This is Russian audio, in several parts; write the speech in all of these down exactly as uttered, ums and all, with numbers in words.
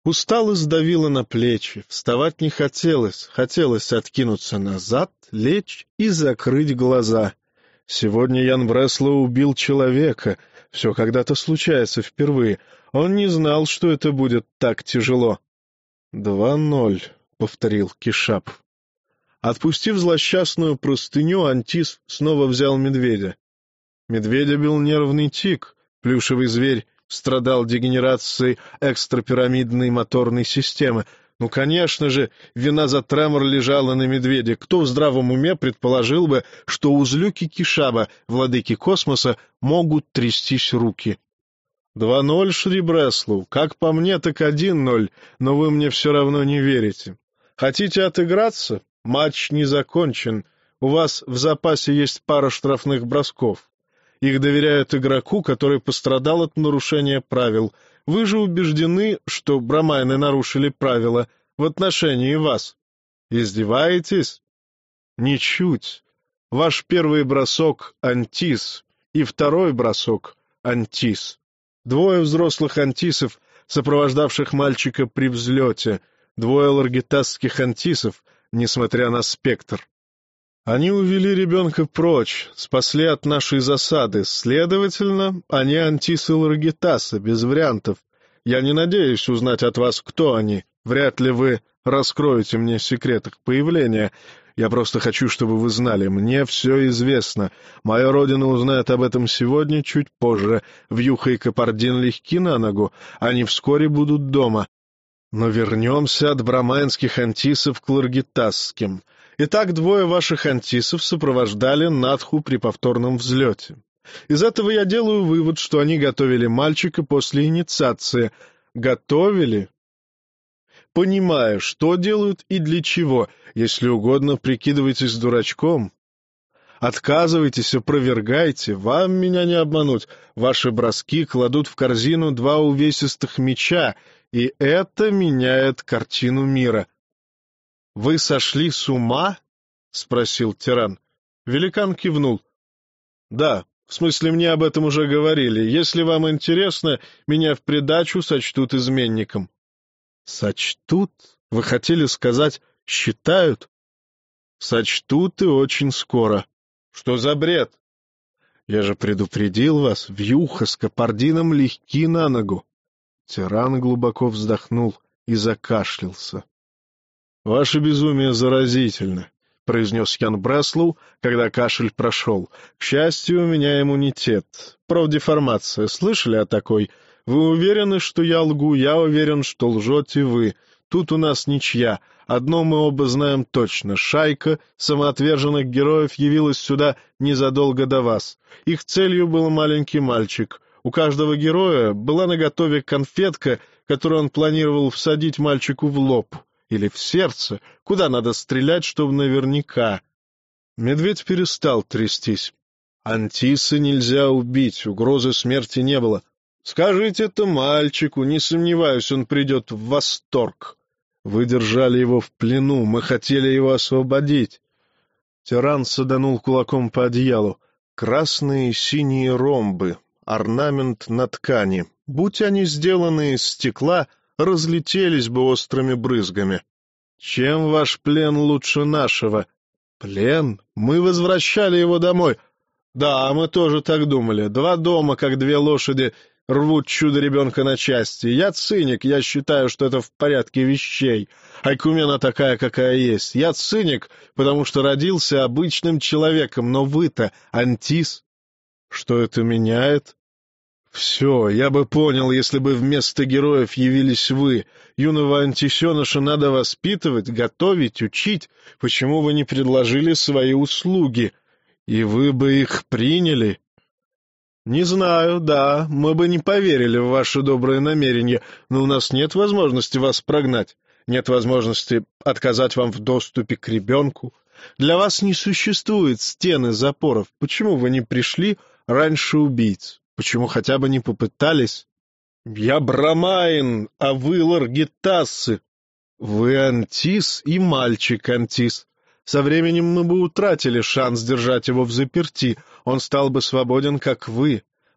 Усталость сдавила на плечи, вставать не хотелось, хотелось откинуться назад, лечь и закрыть глаза. Сегодня Ян Бреслоу убил человека, все когда-то случается впервые. Он не знал, что это будет так тяжело. «Два ноль», — повторил Кишап. Отпустив злосчастную простыню, Антис снова взял медведя. Медведя бил нервный тик, плюшевый зверь страдал дегенерацией экстрапирамидной моторной системы. Ну, конечно же, вина за тремор лежала на медведе. Кто в здравом уме предположил бы, что у злюки Кишаба, владыки космоса, могут трястись руки? Два ноль, Шри Бреслоу. Как по мне, так один ноль, но вы мне все равно не верите. Хотите отыграться? Матч не закончен. У вас в запасе есть пара штрафных бросков. Их доверяют игроку, который пострадал от нарушения правил. Вы же убеждены, что брамайны нарушили правила в отношении вас. Издеваетесь? Ничуть. Ваш первый бросок — антис, и второй бросок — антис. Двое взрослых антисов, сопровождавших мальчика при взлете, двое ларгитасских антисов, несмотря на спектр. Они увели ребенка прочь, спасли от нашей засады. Следовательно, они антисы Ларгитаса, без вариантов. Я не надеюсь узнать от вас, кто они. Вряд ли вы раскроете мне секрет их появления. Я просто хочу, чтобы вы знали. Мне все известно. Моя родина узнает об этом сегодня, чуть позже. Вьюха и Капардин легки на ногу. Они вскоре будут дома. Но вернемся от брамайнских антисов к ларгитасским. Итак, двое ваших антисов сопровождали Надху при повторном взлете. Из этого я делаю вывод, что они готовили мальчика после инициации. Готовили? Понимая, что делают и для чего. Если угодно, прикидывайтесь дурачком. Отказывайтесь, опровергайте. Вам меня не обмануть. Ваши броски кладут в корзину два увесистых меча, и это меняет картину мира. — Вы сошли с ума? — спросил тиран. Великан кивнул. — Да, в смысле, мне об этом уже говорили. Если вам интересно, меня в придачу сочтут изменником. — Сочтут? Вы хотели сказать, считают? — Сочтут и очень скоро. — Что за бред? — Я же предупредил вас, вьюха с Капардином легки на ногу. Тиран глубоко вздохнул и закашлялся. — Ваше безумие заразительно, — произнес Ян Бреслоу, когда кашель прошел. — К счастью, у меня иммунитет. Профдеформация. Слышали о такой? Вы уверены, что я лгу? Я уверен, что лжете вы. Тут у нас ничья. Одно мы оба знаем точно. Шайка самоотверженных героев явилась сюда незадолго до вас. Их целью был маленький мальчик. У каждого героя была наготове конфетка, которую он планировал всадить мальчику в лоб. Или в сердце, куда надо стрелять, чтобы наверняка. Медведь перестал трястись. Антиса нельзя убить, угрозы смерти не было. Скажите это мальчику, не сомневаюсь, он придет в восторг. Вы держали его в плену, мы хотели его освободить. Тиран саданул кулаком по одеялу. Красные и синие ромбы, орнамент на ткани. Будь они сделаны из стекла, разлетелись бы острыми брызгами. Чем ваш плен лучше нашего? Плен? Мы возвращали его домой. Да, мы тоже так думали. Два дома, как две лошади, рвут чудо-ребенка на части. Я циник, я считаю, что это в порядке вещей. Айкумена такая, какая есть. Я циник, потому что родился обычным человеком, но вы-то антис. Что это меняет? Все, я бы понял, если бы вместо героев явились вы. Юного антисеныша надо воспитывать, готовить, учить. Почему вы не предложили свои услуги? И вы бы их приняли? Не знаю, да, мы бы не поверили в ваши добрые намерения, но у нас нет возможности вас прогнать. Нет возможности отказать вам в доступе к ребенку. Для вас не существует стены запоров. Почему вы не пришли раньше убийц? Почему хотя бы не попытались? Я брамайн, а вы ларгитасы. Вы антис и мальчик антис. Со временем мы бы утратили шанс держать его взаперти. Он стал бы свободен, как вы.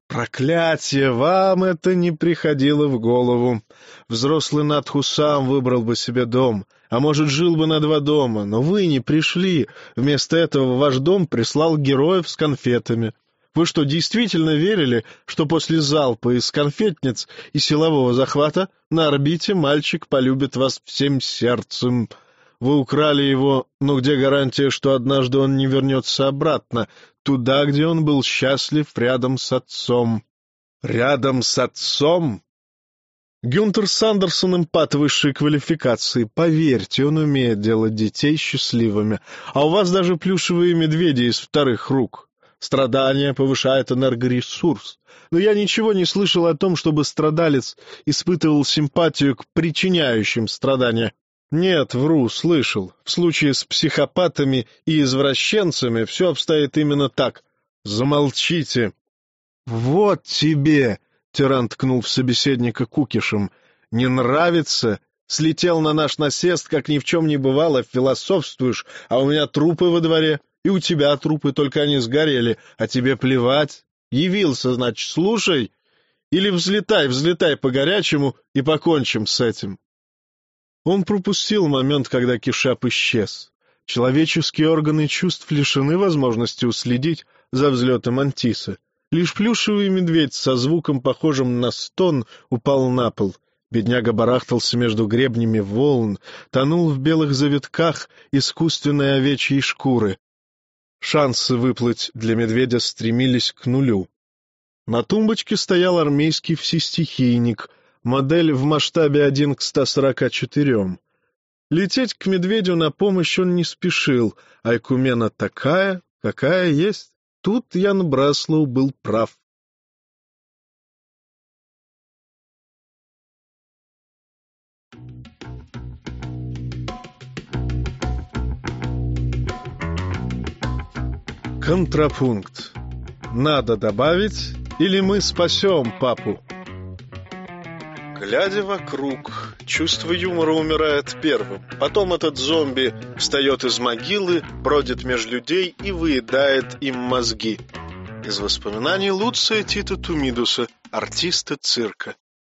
Проклятие, вам это не приходило в голову. Взрослый Надху сам выбрал бы себе дом, а может, жил бы на два дома, но вы не пришли. Вместо этого ваш дом прислал героев с конфетами. Вы что, действительно верили, что после залпа из конфетниц и силового захвата на орбите мальчик полюбит вас всем сердцем? Вы украли его, но где гарантия, что однажды он не вернется обратно, туда, где он был счастлив рядом с отцом? Рядом с отцом? Гюнтер Сандерсон импат высшей квалификации. Поверьте, он умеет делать детей счастливыми. А у вас даже плюшевые медведи из вторых рук. Страдание повышает энергоресурс. Но я ничего не слышал о том, чтобы страдалец испытывал симпатию к причиняющим страдания. Нет, вру, слышал. В случае с психопатами и извращенцами все обстоит именно так. Замолчите. Вот тебе, тиран ткнул в собеседника кукишем, не нравится? Слетел на наш насест, как ни в чем не бывало, философствуешь, а у меня трупы во дворе, и у тебя трупы, только они сгорели, а тебе плевать. Явился, значит, слушай, или взлетай, взлетай по-горячему и покончим с этим. Он пропустил момент, когда Кишап исчез. Человеческие органы чувств лишены возможности уследить за взлетом Антиса. Лишь плюшевый медведь со звуком, похожим на стон, упал на пол. Бедняга барахтался между гребнями волн, тонул в белых завитках искусственной овечьей шкуры. Шансы выплыть для медведя стремились к нулю. На тумбочке стоял армейский всестихийник, модель в масштабе один к ста сорока четырем. Лететь к медведю на помощь он не спешил, а экумена такая, какая есть. Тут Ян Бреслоу был прав. Контрапункт. Надо добавить, или мы спасем папу? Глядя вокруг, чувство юмора умирает первым. Потом этот зомби встает из могилы, бродит меж людей и выедает им мозги. Из воспоминаний Луция Тита Тумидуса, артиста цирка.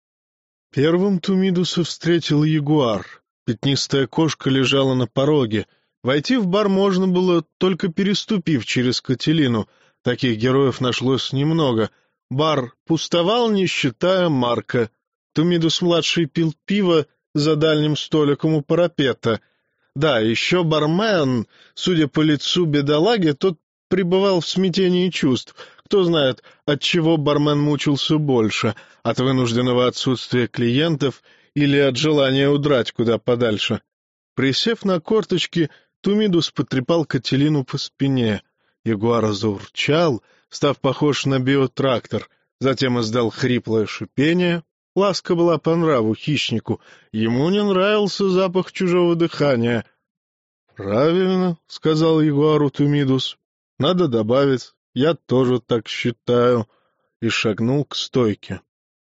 Первым Тумидуса встретил ягуар. Пятнистая кошка лежала на пороге. Войти в бар можно было, только переступив через Кателину. Таких героев нашлось немного. Бар пустовал, не считая Марка. Тумидус-младший пил пиво за дальним столиком у парапета. Да, еще бармен, судя по лицу бедолаги, тот пребывал в смятении чувств. Кто знает, от чего бармен мучился больше, от вынужденного отсутствия клиентов или от желания удрать куда подальше. Присев на корточки, Тумидус потрепал Кателину по спине. Ягуар заурчал, став похож на биотрактор, затем издал хриплое шипение. Ласка была по нраву хищнику, ему не нравился запах чужого дыхания. — Правильно, — сказал ягуару Тумидус, — надо добавить, я тоже так считаю, и шагнул к стойке.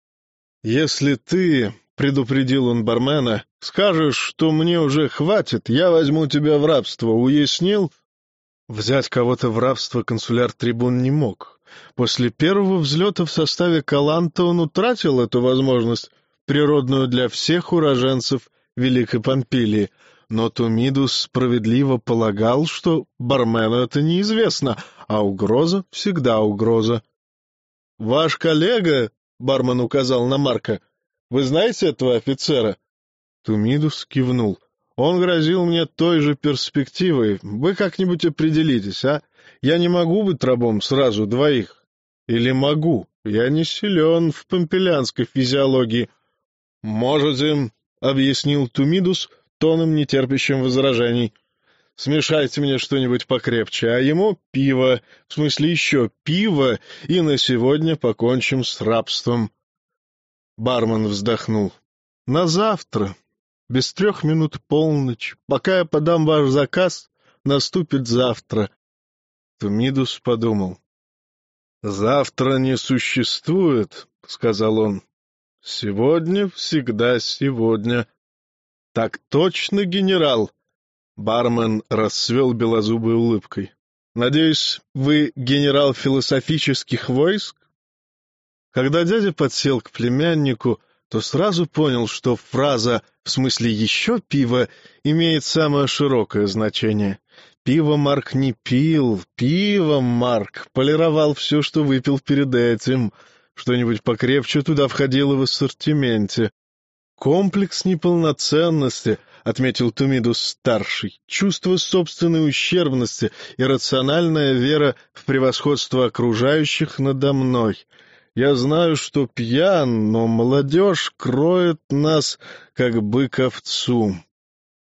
— Если ты, — предупредил он бармена, — скажешь, что мне уже хватит, я возьму тебя в рабство, уяснил? Взять кого-то в рабство консуляр-трибун не мог. После первого взлета в составе Каланта он утратил эту возможность, природную для всех уроженцев Великой Помпилии, но Тумидус справедливо полагал, что бармену это неизвестно, а угроза всегда угроза. — Ваш коллега, — бармен указал на Марка, — вы знаете этого офицера? Тумидус кивнул. — Он грозил мне той же перспективой. Вы как-нибудь определитесь, а? Я не могу быть рабом сразу двоих. Или могу? Я не силен в помпелянской физиологии. — Можете, — объяснил Тумидус тоном, нетерпящим возражений. — Смешайте мне что-нибудь покрепче, а ему пиво, в смысле еще пиво, и на сегодня покончим с рабством. Бармен вздохнул. — На завтра, без трех минут полночь, пока я подам ваш заказ, наступит завтра. Тумидус подумал. — Завтра не существует, — сказал он. — Сегодня всегда сегодня. — Так точно, генерал. Бармен расцвел белозубой улыбкой. — Надеюсь, вы генерал философических войск? Когда дядя подсел к племяннику, то сразу понял, что фраза «в смысле еще пиво» имеет самое широкое значение. Пиво Марк не пил, пиво Марк полировал все, что выпил перед этим. Что-нибудь покрепче туда входило в ассортименте. «Комплекс неполноценности», — отметил Тумидус-старший, «чувство собственной ущербности и рациональная вера в превосходство окружающих надо мной. Я знаю, что пьян, но молодежь кроет нас, как бык овцу».